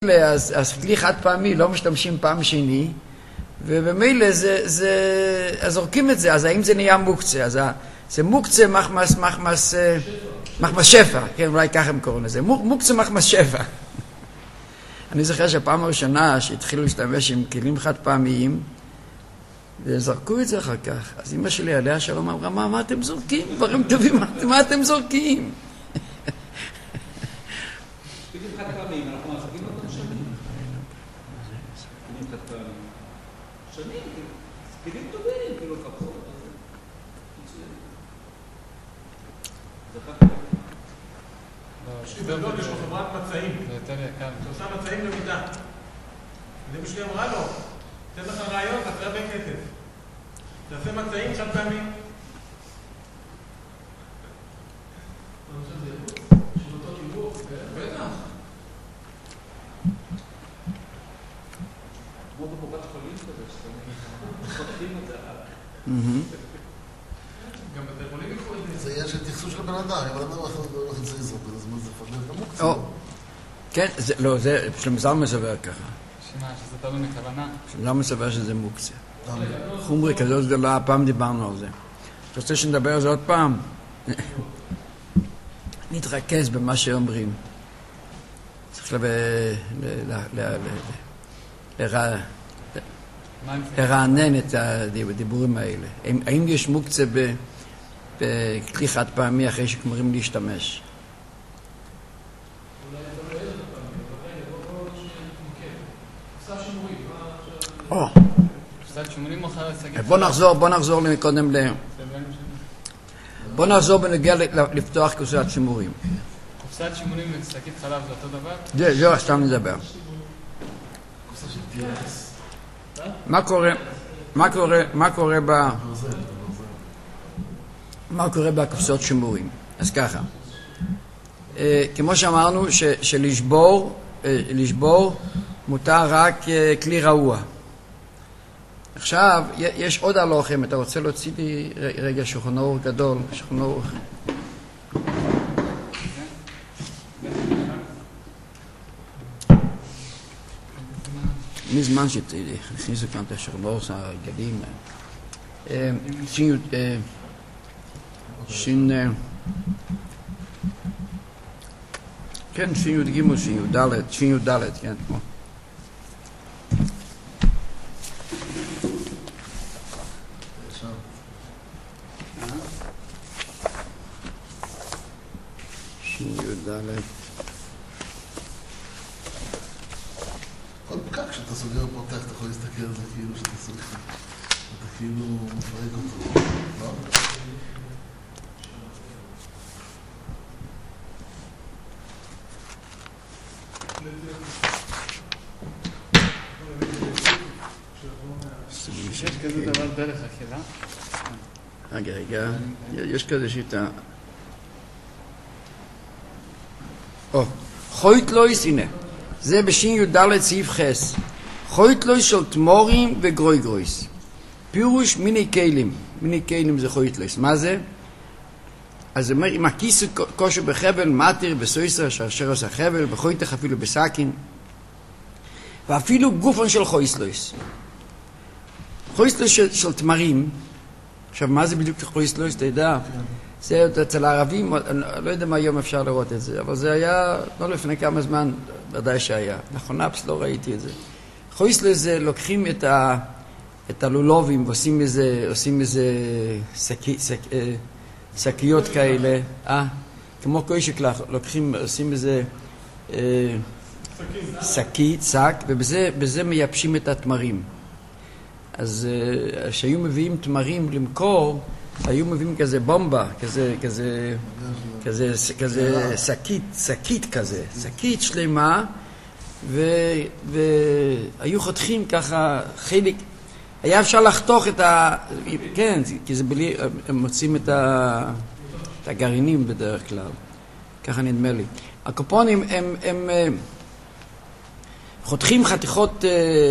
אז כלי חד פעמי לא משתמשים פעם שני, ובמילא אז זורקים את זה. אז האם זה נהיה מוקצה? אז זה מוקצה מחמס שפע, כן, אולי ככה הם קוראים לזה, מוקצה מחמס שפע. אני זוכר שהפעם הראשונה שהתחילו להשתמש עם כלים חד פעמיים, וזרקו את זה אחר כך. אז אמא שלי עליה שלום אמרה, מה אתם זורקים? דברים טובים, מה אתם זורקים? כלים חד פעמיים, אנחנו מחזיקים אותם שנים. כלים חד פעמיים. שנים, כלים טובים, כאילו כפות. יש גדול, יש לו חברת מצעים. זה יותר יקר. שעושה מצעים למידה. אז אמא שלי אמרה לו, תן לך רעיון, תעשה הרבה כסף. תעשה מצעים חד פעמים. אני חושב שזה יבוא, של אותו תיווך. בטח. כמו בקופת חולים כזה, שאתה חותכים את זה. גם בתי חולים יקחו את זה. זה יהיה שתייחסו של בן אדם, אבל אני לא רוצה לזרוק, אז מה זה יכול להיות המוקצה? כן, לא, זה שלמזל מסבר ככה. שמה, שזה תלוי מכוונה? שלמזל מסבר שזה מוקצה. חומרי כזאת גדולה, הפעם דיברנו על זה. אתה רוצה שנדבר על זה עוד פעם? נתרכז במה שאומרים. צריך לרענן את הדיבורים האלה. האם יש מוקצה בכלי חד פעמי אחרי שגמרים להשתמש? בוא נחזור קודם בוא נחזור בנגיע לפתוח קופסת שימורים. קופסת שימורים ושקית חלב זה אותו דבר? זהו, סתם נדבר. מה קורה בקופסאות שימורים? אז ככה, כמו שאמרנו שלשבור מותר רק כלי רעוע. עכשיו יש עוד הלוחם, אתה רוצה להוציא לי רגע שולחן אור גדול, שולחן אור. מזמן שהכניסו כאן את השולחן אור הגלים. כן, שין י' ג' שין י' ד', כן, כמו. שין י' ד'. כל פקק שאתה סוגר ופותח, אתה יכול להסתכל על זה כאילו שאתה סוגר. אתה כאילו מפרק אותו, לא? יש כזה דבר דרך אכילה? רגע, יש כזה שיטה. חויטלויס, הנה, זה בשין י' סעיף חס. חויטלויס של תמורים וגרויגרויס. פירוש מיני כלים זה חויטלויס. מה זה? אז זה אומר, אם הכיס כושר בחבל, מטר, בסויסר, שרשר עושה חבל, בחויטך אפילו בסכין, ואפילו גופן של חויסלויס. חויסלויס של תמרים, עכשיו מה זה בדיוק חויסלויס, אתה יודע? זה אצל הערבים, לא יודע מה היום אפשר לראות את זה, אבל זה היה, לא לפני כמה זמן, ודאי שהיה. נכון, אפס לא ראיתי את זה. חויסלויס זה לוקחים את הלולובים ועושים איזה שקיות כאלה, כמו קוישק לוקחים, עושים איזה שק, ובזה מייבשים את התמרים. אז כשהיו מביאים תמרים למכור, היו מביאים כזה בומבה, כזה שקית שלמה, והיו חותכים ככה חלק, היה אפשר לחתוך את כן, כי זה בלי, הם מוצאים את הגרעינים בדרך כלל, ככה נדמה לי. הקופונים הם חותכים חתיכות,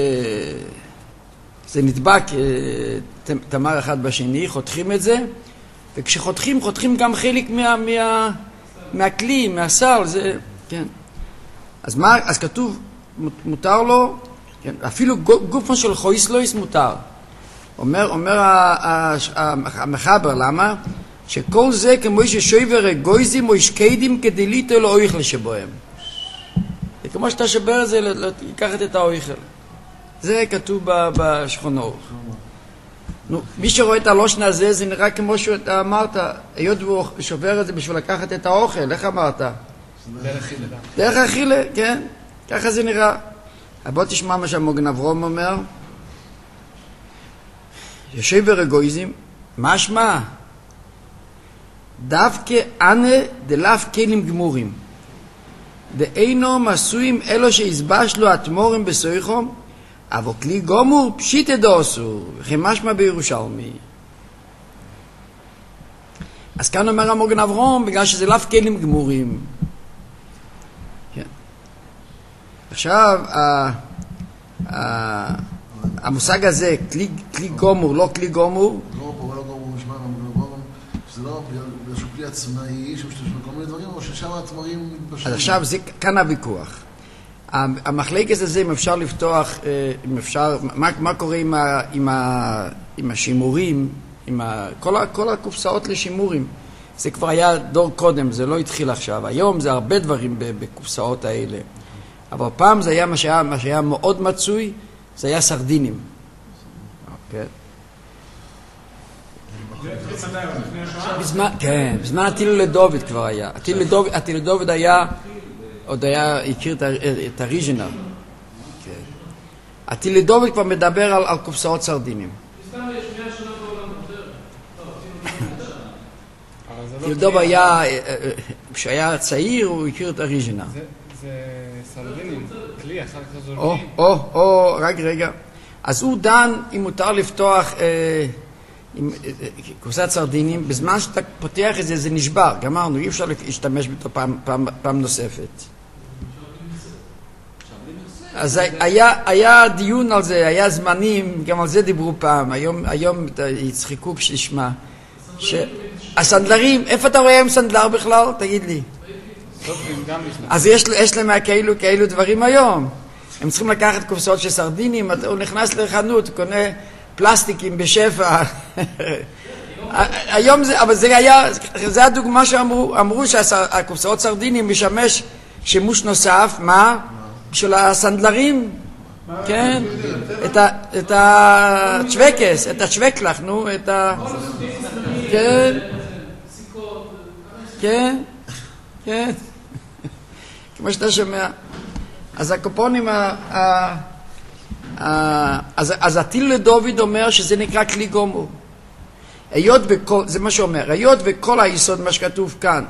זה נדבק תמר אחד בשני, חותכים את זה, וכשחותכים, חותכים גם חלק מהכלי, מהסל, זה, כן. אז כתוב מותר לו, כן, אפילו גופו של חויסלויס מותר. אומר המחבר, למה? שכל זה כמו ששויבר גויזים או ישקדים כדי ליטו לא אויכל שבוהם. זה כמו שאתה שבר את זה, לקחת את האויכל. זה כתוב בשכונות. נו, מי שרואה את הלושן הזה, זה נראה כמו שאתה אמרת, היות והוא שובר את זה בשביל לקחת את האוכל, איך אמרת? דרך אכילה. דרך אכילה, כן, ככה זה נראה. בוא תשמע מה שהמוגן אברום אומר. ישובר אגויזים, משמע? דווקא אנה דלאף כלים גמורים. דאינו מסויים אלו שהסבש לו התמורים בסויחום, אבל כלי גומור פשיטה דאסור, וכן משמע בירושלמי. אז כאן אומר המוגן אברום, בגלל שזה לאף כלים גמורים. כן. עכשיו, המושג הזה, כלי גומור, לא כלי גומור, לא גומור, נשמע גומור, שזה לא בגלל כלי עצמאי, שמשתמש בכל מיני דברים, או ששם התמרים מתבשלים. אז עכשיו, זה כאן הוויכוח. המחלקת הזה, אם אפשר לפתוח, אם אפשר, מה קורה עם השימורים, כל הקופסאות לשימורים? זה כבר היה דור קודם, זה לא התחיל עכשיו. היום זה הרבה דברים בקופסאות האלה. אבל פעם זה היה מה שהיה מאוד מצוי, זה היה סרדינים. אוקיי. כן, בזמן הטיל לדוד כבר היה. הטיל לדוד היה, עוד היה, הכיר את הריז'ינר. הטיל לדוד כבר מדבר על קופסאות סרדינים. הטיל לדוד היה, כשהיה צעיר הוא הכיר את הריז'ינר. זה סרדינים, כלי, אחר כך זורקים. רק רגע. אז הוא דן אם מותר לפתוח קופסת סרדינים, בזמן שאתה פותח את זה, זה נשבר. גמרנו, אי אפשר להשתמש בו פעם נוספת. אז היה דיון על זה, היה זמנים, גם על זה דיברו פעם. היום יצחקו כשנשמע. הסנדלרים, איפה אתה רואה עם סנדלר בכלל? תגיד לי. אז יש להם כאלו דברים היום. הם צריכים לקחת קופסאות של סרדינים, הוא נכנס לחנות, הוא קונה פלסטיקים בשפע. היום זה, אבל זה הדוגמה שאמרו שהקופסאות סרדינים משמש שימוש נוסף, מה? בשביל הסנדלרים, כן? את הצ'ווקס, את הצ'ווקלח, נו, את ה... כן? כן? כן? כמו שאתה שומע. אז הקופונים, אז הטיל לדוד אומר שזה נקרא כלי גומור. היות וכל, זה מה שאומר, היות וכל היסוד, מה שכתוב כאן,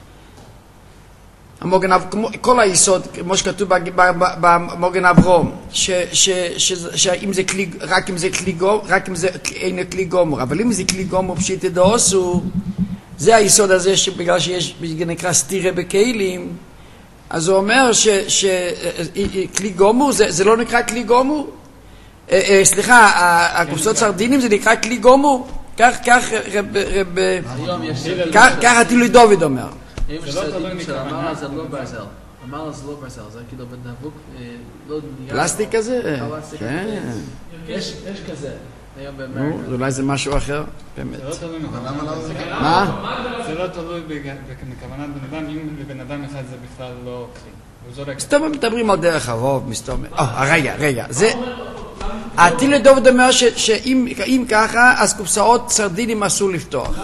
כל היסוד, כמו שכתוב במוגן אברום, שאם זה כלי, רק אם זה כלי גומור, רק אם זה אין כלי גומור, אבל אם זה כלי גומור פשיטה דאסור, זה היסוד הזה שבגלל שיש, נקרא סתירה בכלים, אז הוא אומר שכלי גומור, זה לא נקרא כלי גומור? סליחה, הקופסאות סרדינים זה נקרא כלי גומור? כך הטיל לדוד אומר. אם סרדינים של אמרה זה לא ברזל. אמרה זה לא ברזל, זה כאילו בדבוק, לא... פלסטיק כזה? כן. יש כזה. נו, אולי זה משהו אחר, באמת. זה לא תלוי מה? זה לא תלוי בכוונת בן אדם, אם לבן אדם אחד זה בכלל לא כלי. סתם מדברים על דרך הרוב, מסתום. רגע, זה... הטיל לדוד אומר שאם ככה, אז קופסאות סרדינים אסור לפתוח.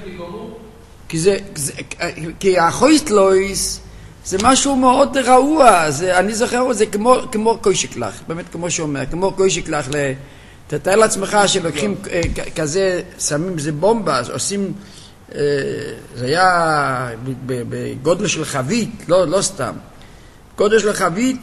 כי החויסטלויס זה משהו מאוד רעוע, אני זוכר, זה כמו קוישקלח, באמת כמו שאומר, כמו קוישקלח תתאר לעצמך שלוקחים כזה, שמים זה בומבה, עושים, זה היה בגודל של חבית, לא סתם. גודל של חבית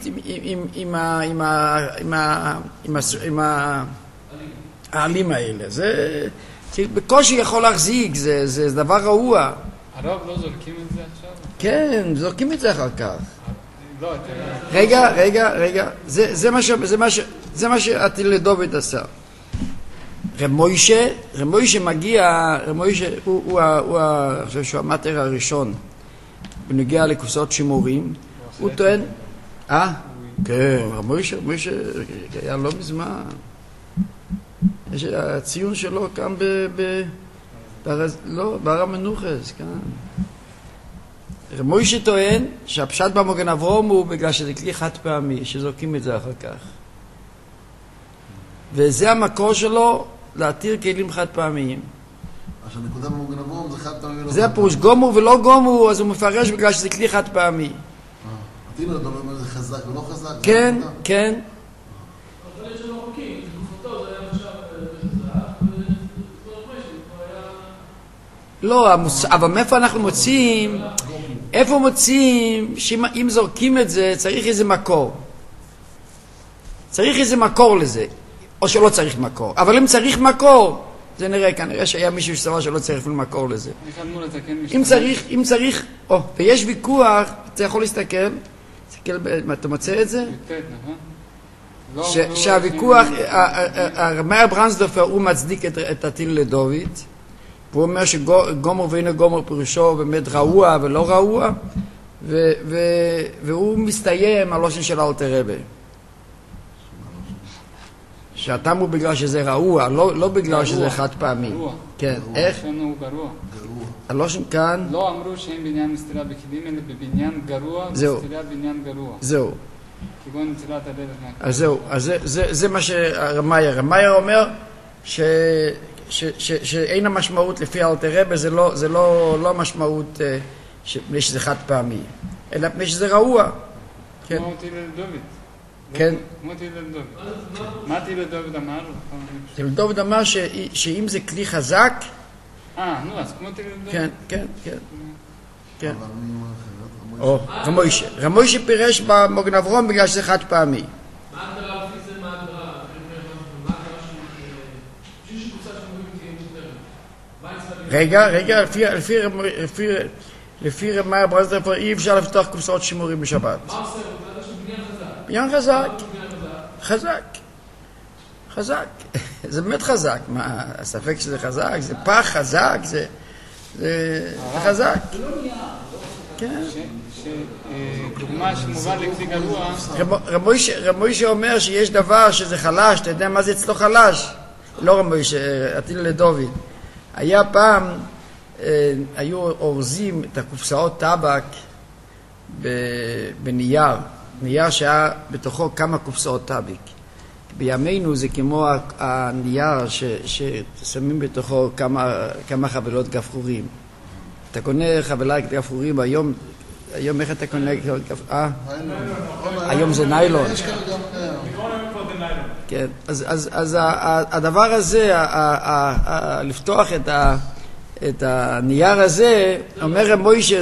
עם העלים האלה. זה בקושי יכול להחזיק, זה דבר רעוע. הרוב לא זורקים את זה עכשיו? כן, זורקים את זה אחר כך. לא, רגע, זה מה שהטיל לדוד עשה. רב מוישה מגיע, רב מוישה הוא המטר הראשון בנוגע לקופסאות שימורים. הוא טוען, כן, מוישה היה לא מזמן. יש הציון שלו כאן בהר המנוחס, כאן. מוישה טוען שהפשט במגן אברהם הוא בגלל שזה כלי חד פעמי, שזורקים את זה אחר כך. וזה המקור שלו להתיר כלים חד פעמיים. אז הנקודה במגן אברהם זה חד פעמי ולא... זה הפירוש, גומור ולא גומור, אז הוא מפרש בגלל שזה כלי חד פעמי. התינו, אתה אומר זה חזק ולא חזק? כן, כן. אבל יש לנו חוקים, תקופתו זה היה עכשיו בחזק, לא, אבל מאיפה אנחנו מוצאים, איפה מוצאים שאם זורקים את זה צריך איזה מקור. צריך איזה מקור לזה, או שלא צריך מקור. אבל אם צריך מקור, זה נראה, כנראה שהיה מישהו שסבר שלא צריך אפילו מקור לזה. אם צריך, ויש ויכוח, אתה יכול להסתכל, אתה מוצא את זה? שהוויכוח, מאיר ברנסדורפר הוא מצדיק את הטיל לדוד, והוא אומר שגומר ואינו גומר פירושו באמת רעוע ולא רעוע, והוא מסתיים על לושן של אלתר רבי. שהטעם הוא בגלל שזה רעוע, לא בגלל שזה חד פעמי. כן, איך? הלושן הוא גרוע. הלושן כאן... לא אמרו שאין בניין מסתירה בכלים, אלא בבניין גרוע, מסתירה בניין גרוע. זהו. כגון נטילת הדלת מהכלים. אז זהו, אז זה מה רמייר אומר, שאין המשמעות לפי אלתר רבי, זה לא משמעות מפני שזה חד פעמי, אלא מפני שזה רעוע. כמו טיל דוד. כן. כמו טיל דוד. מה טיל דוד אמר? טיל דוד אמר שאם זה כלי חזק... נו, אז כמו טיל דוד. כן, כן, כן. כן. רמוישה פירש במגן אברהם בגלל שזה חד פעמי. מה הגדרה לפי זה? מה הגדרה? מה הגדרה בשביל שקוצה שמורים תהיה מותרת? לפי מאיר ברנסדורפר אי אפשר לפתוח קופסאות שימורים בשבת. מה עושה? הוא יודע שבניין חזק. בניין חזק. חזק. זה באמת חזק. מה, הספק שזה חזק? זה פח חזק? זה חזק. זה לא נהיה. כן. דוגמה שמובא לכלי גרוע. רמוישה אומר שיש דבר שזה חלש, אתה יודע מה זה אצלו חלש? לא רמוישה, הטיל לדוד. היה פעם, היו אורזים את הקופסאות טבק בנייר, נייר שהיה בתוכו כמה קופסאות טבק. בימינו זה כמו הנייר ששמים בתוכו כמה חבילות גפרורים. אתה קונה חבילת גפרורים היום איך אתה קונה גפרורים? היום זה ניילון. כן, אז הדבר הזה, לפתוח את הנייר הזה, אומר מוישה,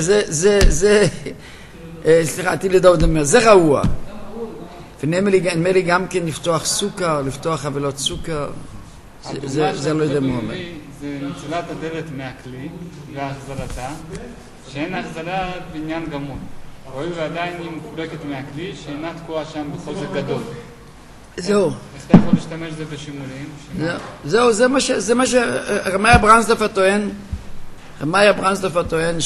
סליחה, טיל לדוד אומר, זה רעוע. ונאמר לי גם כן לפתוח סוכר, לפתוח חבילות סוכר, זה לא יודע מה אומר. זה נטילת הדלת מהכלי והחזרתה, שאין החזרת בניין גמור. הואיל ועדיין היא מפורקת מהכלי, שאינה תקועה שם בחוזק גדול. זהו. איך אתה יכול להשתמש בזה בשימורים? זהו, זה מה שרמייר ברנסדורפר טוען. רמייר ברנסדורפר טוען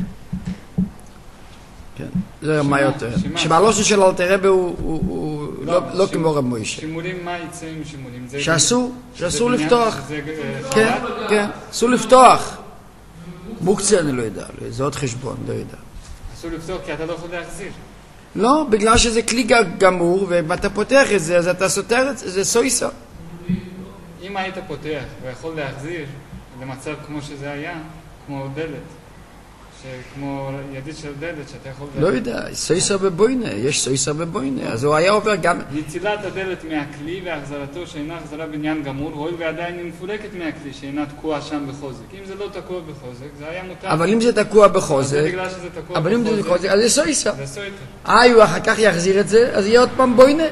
כן, זה רמייר טוען. שבעלושן של אלתר רבי הוא לא כמו רמוישה. שימורים, מה יצא עם שימורים? שאסור לפתוח. כן, כן, אסור לפתוח. מוקציה אני לא יודע, זה עוד חשבון, לא יודע. אסור לפתוח כי אתה לא יכול להחזיר. לא, בגלל שזה כלי גמור, ואם אתה פותח את זה, אז אתה סותר את זה, זה סויסה. אם היית פותח ויכול להחזיר למצב כמו שזה היה, כמו דלת, כמו ידית של דלת שאתה יכול... לא יודע, סויסה בבוינה, יש סויסה בבוינה, אז הוא היה עובר גם... נטילת הדלת מהכלי והחזרתו שאינה החזרה בניין גמור, הואיל ועדיין היא מפורקת מהכלי שאינה תקועה שם בחוזק. אם זה לא תקוע בחוזק, זה היה מותר. אבל אם זה תקוע בחוזק... זה בגלל שזה תקוע אבל אם זה בחוזק, אז זה סויסה. זה סויסה. הוא אחר כך יחזיר את זה, אז יהיה עוד פעם בוינה.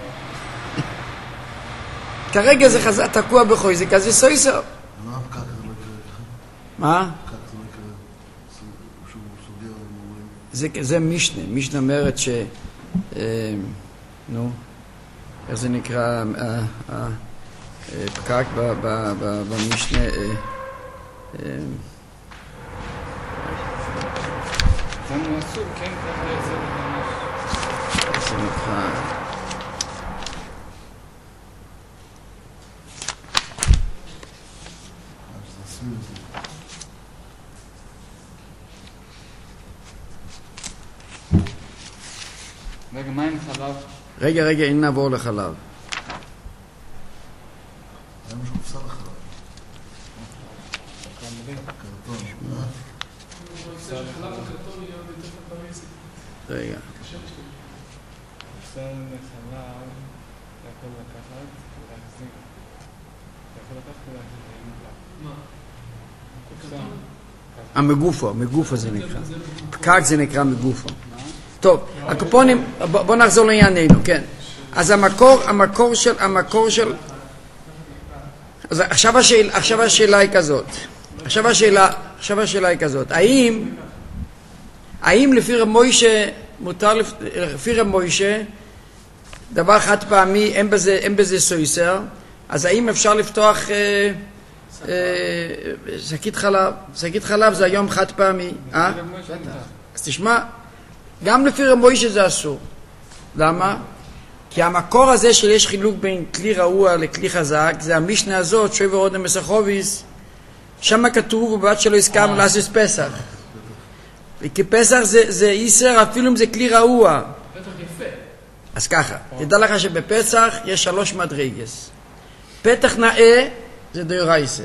כרגע זה תקוע בחוזק, אז זה סויסה. מה? זה משנה. משנה אומרת איך זה נקרא פקק במשנה זה אסור, כן, זה נקרא רגע, מה עם חלב? רגע, אם נעבור לחלב. היום יש קופסה לחלב. קרטון. רגע. קופסה לחלב, אתה יכול לקחת ולהחזיק. אתה יכול לקחת ולהחזיק. מה? קופסה. מגופו זה נקרא. פקק זה נקרא מגופו. טוב, הקופונים, בוא נחזור לענייננו, כן. אז המקור של... אז עכשיו השאלה היא כזאת. עכשיו השאלה היא כזאת. האם לפי רב מוישה, לפי רב מוישה, דבר חד פעמי, אין בזה סויסר, אז האם אפשר לפתוח שקית חלב? שקית חלב זה היום חד פעמי. אז תשמע, גם לפי רב מוישה זה אסור. למה? כי המקור הזה שיש חילוק בין כלי רעוע לכלי חזק, זה המשנה הזאת, שוי ורודם מסחוביס, שם כתוב, ובעד שלא הסכם לעשות פסח. וכי פסח זה איסר אפילו אם זה כלי רעוע. פתח יפה. אז ככה, תדע לך שבפסח יש 3 מדרגס. פתח נאה זה דאורייסה.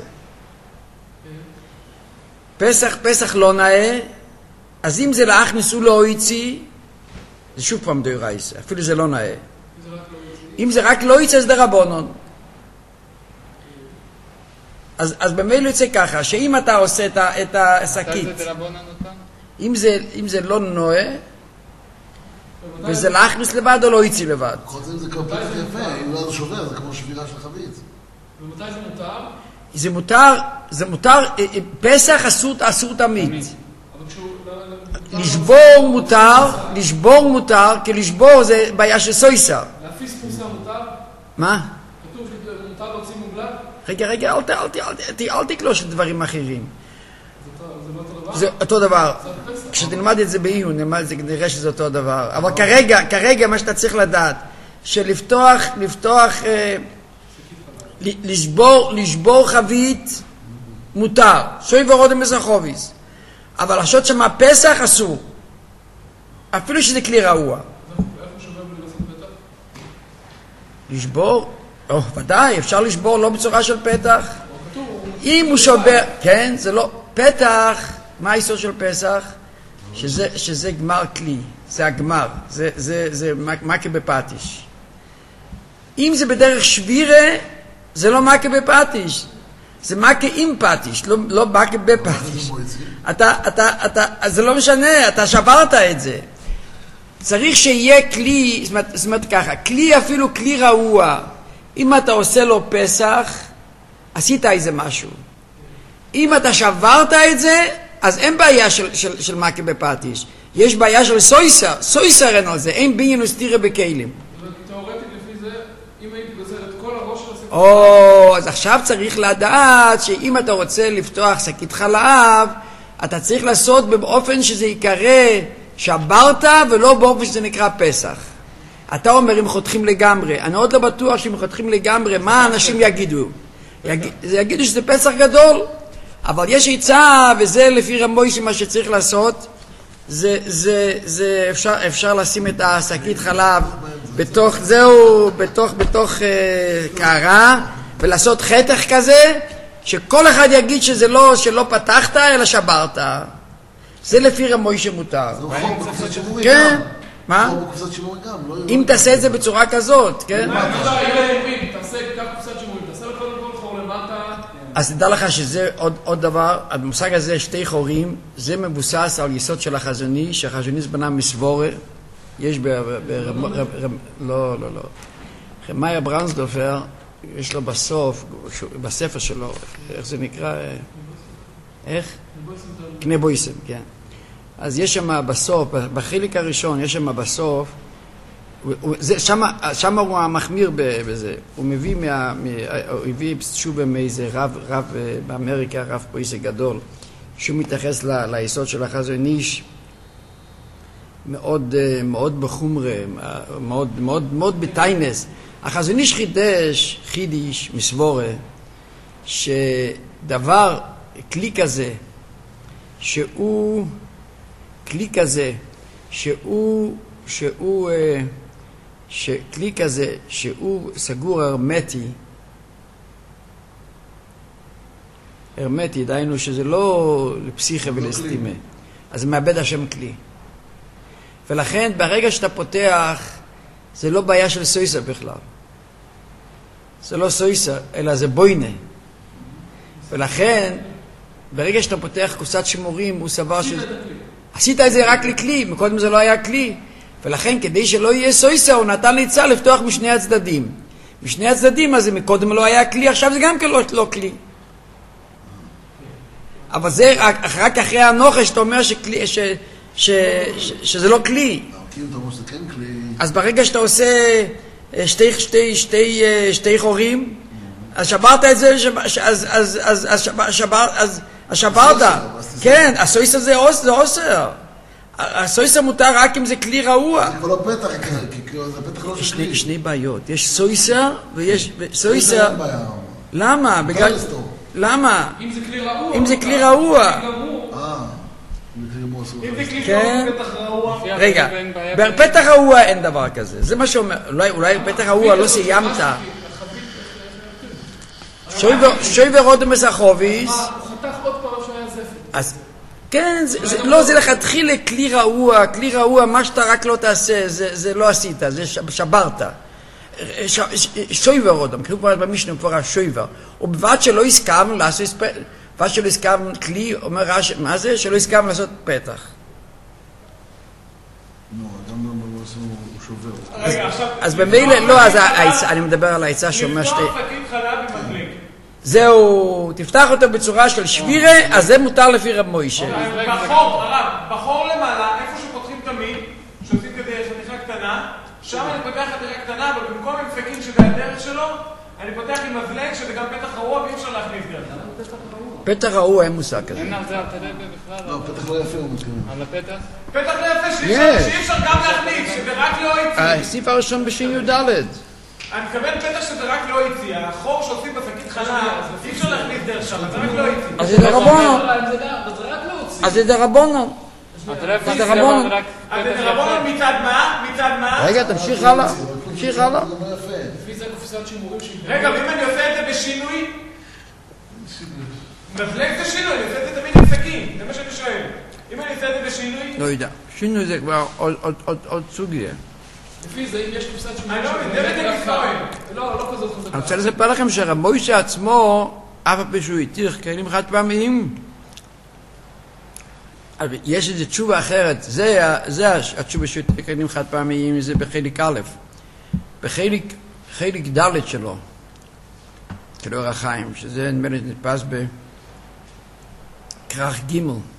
פסח לא נאה, אז אם זה להכניס ולא יציא, זה שוב פעם דאורייסה, אפילו זה לא נאה. אם זה רק לא יצא, זה דרבנן. אז במילא יוצא ככה, שאם אתה עושה את השקית, אם זה לא נועה, וזה להכניס לבד או לא יציא לבד. חוץ אם זה כמו פתח יפה, אם לא זה שובר, זה כמו שבירה של חביץ. ומתי זה מותר? זה מותר, פסח אסור תמיד. אבל כשהוא... לשבור מותר, כי לשבור זה בעיה של סויסר. להפיס פרוסה מותר? מה? כתוב שמותר להוציא מוגלב? רגע, אל תקלוש את דברים אחרים. זה לא אותו דבר? זה אותו דבר. כשתלמד את זה בעיון, נראה שזה אותו דבר. אבל כרגע מה שאתה צריך לדעת, שלפתוח, לשבור חבית מותר. שוי ורודם מסחוביס. אבל לחשוד שמה פסח אסור. אפילו שזה כלי רעוע. איך הוא שובר בלי לעשות פתח? לשבור? ודאי, אפשר לשבור לא בצורה של פתח. אם הוא שובר, כן, זה לא, פתח, מה היסוד של פסח? שזה גמר כלי, זה הגמר, זה מכה בפטיש. אם זה בדרך שבירה, זה לא מכה בפטיש, זה מכה עם פטיש, לא מכה בפטיש. זה לא משנה, אתה שברת את זה. צריך שיהיה כלי, זאת אומרת ככה, כלי אפילו כלי רעוע, אם אתה עושה לו פסח, עשית איזה משהו. אם אתה שברת את זה, אז אין בעיה של מכה בפטיש. יש בעיה של סויסר אין על זה, אין בניין וסתירה בכלים. תיאורטית לפי זה, אם הייתי גוזר את כל הראש של השקית... אז עכשיו צריך לדעת שאם אתה רוצה לפתוח שקית חלב, אתה צריך לעשות באופן שזה יקרא שברת, ולא באופן שזה נקרא פסח. אתה אומר אם חותכים לגמרי, אני עוד לא בטוח שאם חותכים לגמרי, מה האנשים יגידו? יגידו שזה פסח גדול, אבל יש עצה, וזה לפי רב מוישה מה שצריך לעשות, זה אפשר לשים את השקית חלב בתוך קערה, ולעשות חתך כזה, שכל אחד יגיד שזה לא, שלא פתחת, אלא שברת. זה לפי רב מוישה מותר. זה חור בקופסת שימורי כן. גם. מה? חור בקופסת שימורי גם. אם תעשה את זה בצורה כזאת, כן? אם אומרים, תעשה כך קופסת שימורים, תעשה לכל חור למטה. אז תדע לך שזה עוד דבר, המושג הזה, שתי חורים, זה מבוסס על יסוד של החזוני, שהחזוניס בנה מסבורה, יש לא. מאיר ברנסדורפר, יש לו בסוף, בספר שלו, איך זה נקרא? איך? קנה בויסם, כן. אז יש שם בסוף, בחלק הראשון, יש שם בסוף, שם הוא המחמיר בזה, הוא הביא תשובה מאיזה רב באמריקה, רב פויסה גדול, שהוא מתייחס ליסוד של החזון איש, מאוד בחומרה, מאוד בטיינס. החזון איש חידש מסבורה, שדבר כלי כזה, שהוא כלי כזה, כלי כזה שהוא סגור הרמטי, דהיינו שזה לא לפסיכה ולסתימה, אז זה מאבד השם כלי. ולכן ברגע שאתה פותח, זה לא בעיה של סויסר בכלל. זה לא סויסר, אלא זה בוינה. ולכן, ברגע שאתה פותח קופסת שימורים, הוא סבר עשית את זה רק לכלי, מקודם זה לא היה כלי. ולכן, כדי שלא יהיה סויסר, הוא נתן ליצה לפתוח משני הצדדים. משני הצדדים, אז מקודם לא היה כלי, עכשיו זה גם כן לא כלי. אבל זה רק אחרי הנוחש, אתה אומר שזה לא כלי. אז ברגע שאתה עושה שתי חורים, אז שברת את זה, אז שברת. כן, הסויסר זה אוסר. הסויסר מותר רק אם זה כלי רעוע. זה כבר לא פתח, כי זה פתח לא של כלי. שני בעיות. יש סויסר ויש סויסר. למה? למה? אם זה כלי רעוע. אם זה כלי רעוע, פתח רעוע. רגע, בפתח רעוע אין דבר כזה. זה מה שאומר. אולי בפתח רעוע לא סיימת. שוי ורודם מסחוביס. הוא חתך עוד פעם שהיה זפת. אז כן, לא, זה לכתחילה כלי רעוע. כלי רעוע, מה שאתה רק לא תעשה, זה לא עשית, זה שברת. שויבר עוד, מכירים כבר במשנה כבר השויבר, ובבד שלא הסכמנו לעשות בבד שלא הסכמנו כלי, אומר רש, מה זה? שלא הסכמנו לעשות פתח. לא, גם הוא שובר. רגע, עכשיו... אז במילא, לא, אז אני מדבר על העצה שאומר לפתוח שקית חלב עם מדלק. זהו, תפתח אותו בצורה של שבירה, אז זה מותר לפי רב מוישה. בחור למעלה, איפה שפותחים תמיד, שעושים כדי חתיכה קטנה, שם אני פותח חתיכה קטנה, אבל במקום עם דפקים שזה הדרך שלו, אני פותח עם מזלג שזה גם פתח רעוע ואי אפשר להכניס דרך. פתח רעוע אין מושג כזה. אין על זה על תלבה בכלל? לא, פתח לא יפה הוא מתכוון. על הפתח? פתח לא יפה שאי אפשר גם להכניס, שזה רק לא יציא. הסעיף הראשון בשין י"ד. אני מתכוון פתח שזה רק לא יציא, החור שעושים בשקית חלב, אי אפשר להכניס דרך שם, זה רק לא יציא. אז זה דרבונו. אז זה דרבונו. דרבונו מצד מה? רגע, תמשיך הלאה. לפי זה קופסת שימורים רגע, ואם אני עושה את זה בשינוי? מפלג זה שינוי, אני עושה את זה תמיד עם סכין, זה מה שאני שואל. אם אני עושה את זה בשינוי? לא יודע. שינוי זה כבר עוד סוגיה. לפי זה, אם יש קופסת שימורים... אני לא יודע, זה כיסוי. לא כזאת חזקה. אני רוצה לספר לכם שרב מוישה עצמו, אף פעם שהוא התיר כלים חד פעמיים. יש איזו תשובה אחרת, זה התשובה שהוא התיר כלים חד פעמיים, זה בחלק א', בחלק ד' שלו, של אור החיים, שזה נתפס בכרך ג'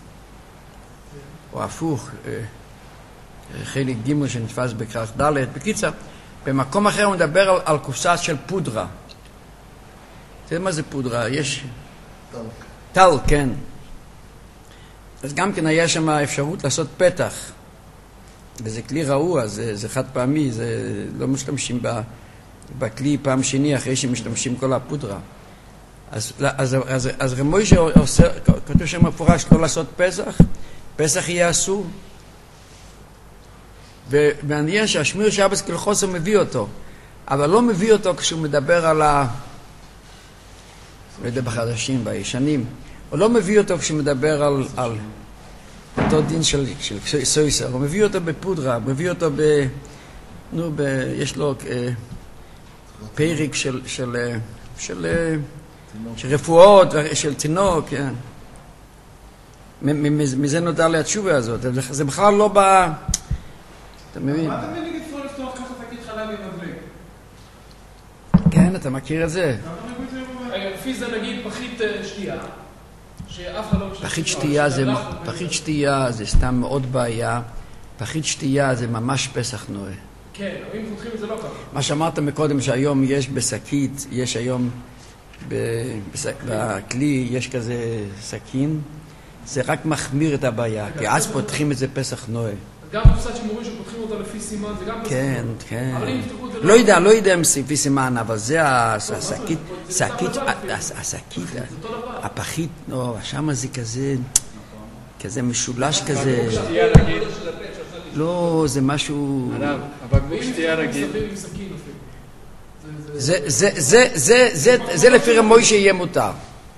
או הפוך, חלק ג' שנתפס בכרך ד'. בקיצר, במקום אחר הוא מדבר על קופסה של פודרה. אתה יודע מה זה פודרה? יש... טל, כן. אז גם כן היה שם אפשרות לעשות פתח. וזה כלי רעוע, זה חד פעמי, זה לא משתמשים בכלי פעם שני אחרי שמשתמשים כל הפודרה. אז רמוי שעושה, כתוב שם מפורש לא לעשות פסח, פסח יהיה אסור. ומעניין שהשמיר שבס כלחוסר מביא אותו, אבל לא מביא אותו כשהוא מדבר על לא יודע בחדשים, בישנים, הוא לא מביא אותו כשהוא מדבר על אותו דין של סויסר, הוא מביא אותו בפודרה, הוא מביא אותו יש לו פרק של רפואות, של תינוק, כן. מזה נודע לי התשובה הזאת, זה בכלל לא בא... אתה מבין? מה אתה מבין לפתוח ככה שקית חלב עם מזלג? כן, אתה מכיר את זה. לפי זה נגיד פחית שתייה, שאף אחד לא משתמש. פחית שתייה זה סתם מאוד בעיה. פחית שתייה זה ממש פסח נועה. כן, אבל אם פותחים את זה לא ככה. מה שאמרת מקודם שהיום יש בשקית, יש היום בכלי, יש כזה סכין, זה רק מחמיר את הבעיה, כי אז פותחים את זה פסח נועה. גם קופסת שימורים שפותחים אותה לפי סימן, זה גם... כן, כן. אבל אם יפתחו את זה... לא יודע אם לפי סימן, אבל זה השקית, הפחית, לא, שם זה כזה משולש כזה. שתייה רגיל. לא, זה משהו... הרב, הבקבוק שתייה רגיל. זה לפי רמוי שיהיה מותר.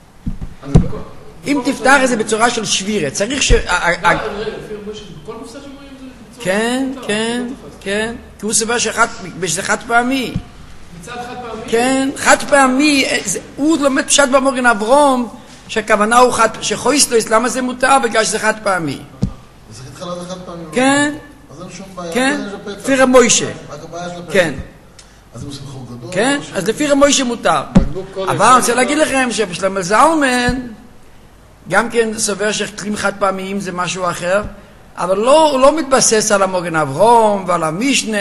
אם תפתח את זה בצורה של שבירה, צריך ש... לפי רמוי שבכל קופסת שימורים זה... כן, כן, כן. כי הוא סבר שזה חד פעמי. מצד חד פעמי? כן, חד פעמי. הוא לומד פשט במוגן אברום, שהכוונה הוא שחויסלויס, למה זה מותר? בגלל שזה חד פעמי. אז התחלה זה חד פעמי. כן. אז אין שום בעיה. כן, לפי רמוישה. רק הבעיה של הפצע. כן. אז הם עושים חור גדול. כן, אז לפי רמוישה מותר. אבל אני רוצה להגיד לכם שבשלמה זלמן, גם כן סובר שכלים חד פעמיים זה משהו אחר, אבל לא מתבסס על המוגן אברום ועל המשנה,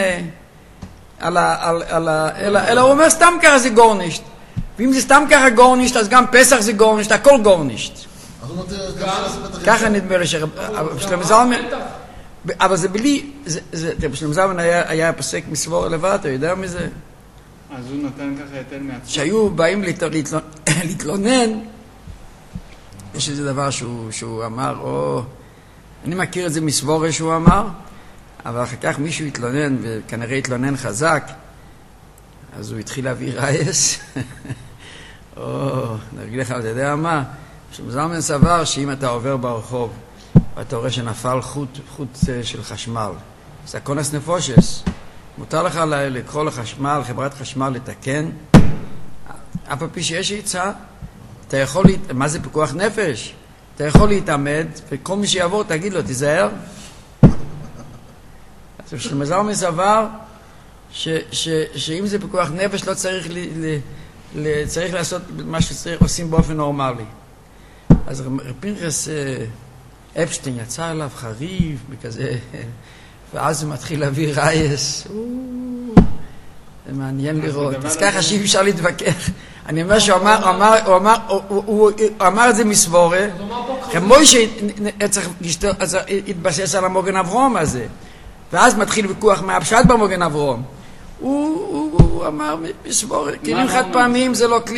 אלא הוא אומר סתם ככה זה גורנישט. ואם זה סתם ככה גורנישט, אז גם פסח זה גורנישט, הכל גורנישט. אז הוא נותן גם לעשות בטח... ככה נדמה לי שבשלמה זלמן... אבל זה בלי... בשלמה זלמן היה פוסק מסבור לבד, אתה יודע מזה? אז הוא נותן ככה יותר מעצמו. שהיו באים להתלונן, יש איזה דבר שהוא אמר, אני מכיר את זה מסבורה שהוא אמר, אבל אחר כך מישהו התלונן, וכנראה התלונן חזק, אז הוא התחיל להביא רייס. נרגיל לך, אתה יודע מה? שמזלמן סבר שאם אתה עובר ברחוב, ואתה רואה שנפל חוט של חשמל, זה קונס נפושס. מותר לך לקרוא לחשמל, חברת חשמל לתקן, אף על פי שיש עצה, אתה יכול, מה זה פיקוח נפש? אתה יכול להתעמד, וכל מי שיעבור תגיד לו, תיזהר. אז שלמזלמן סבר, שאם זה פיקוח נפש לא צריך צריך לעשות מה שעושים באופן נורמלי. אז פנחס אפשטיין יצא אליו חריף, בכזה, ואז הוא מתחיל להביא רייס. זה מעניין לראות. אז ככה שאי אפשר להתווכח. אני אומר שהוא אמר את זה מסבורה, כמו שצריך להתבסס על המוגן אברום הזה. ואז מתחיל ויכוח מהפשט במוגן אברום. הוא אמר מסבורה, כלים חד פעמיים זה לא כלי.